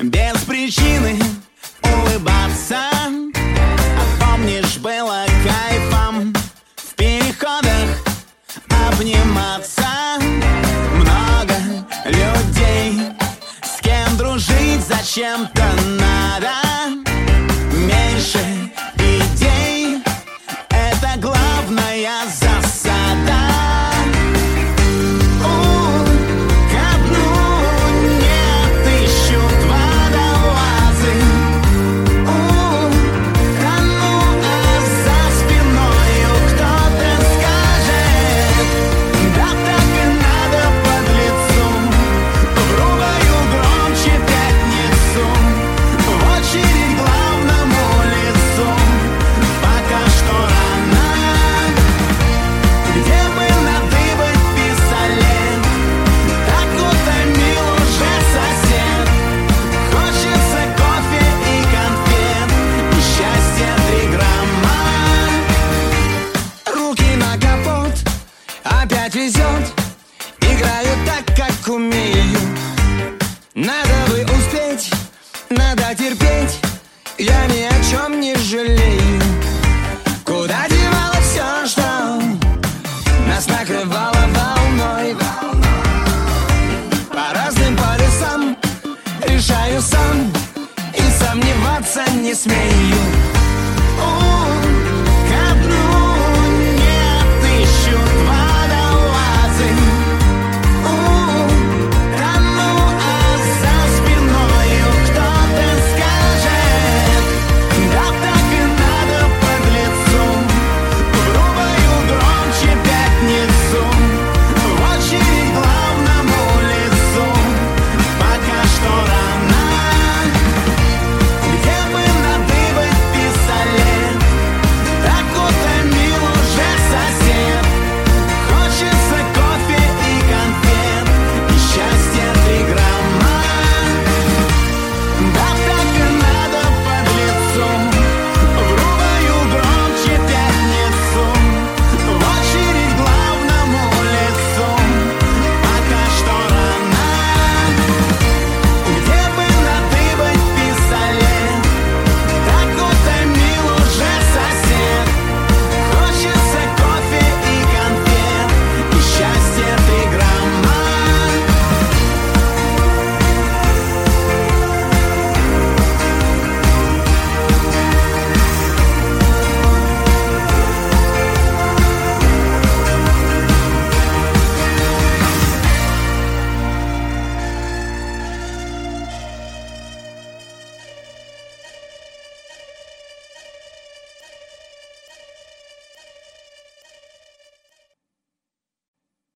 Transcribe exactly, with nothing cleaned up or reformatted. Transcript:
без причины улыбаться. А помнишь, было кайфом в переходах обниматься. Много людей, с кем дружить зачем-то надо. Меньше идей — это главная засада. Опять везет, играю так, как умею. Надо бы успеть, надо терпеть, я ни о чем не жалею. Куда девалось все, что нас накрывало волной? По разным полюсам решаю сам и сомневаться не смею.